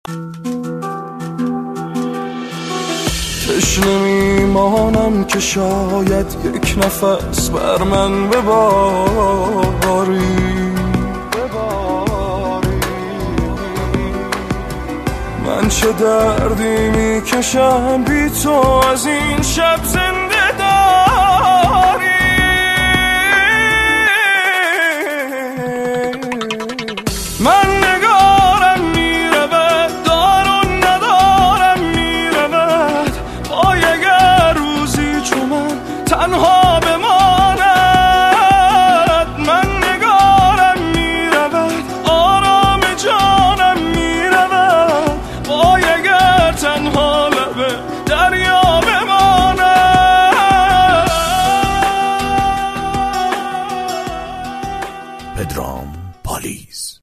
تشنه میمانم که شاید یک نفس بر من بباری. من چه دردی میکشم بی تو از این شب زنده داری.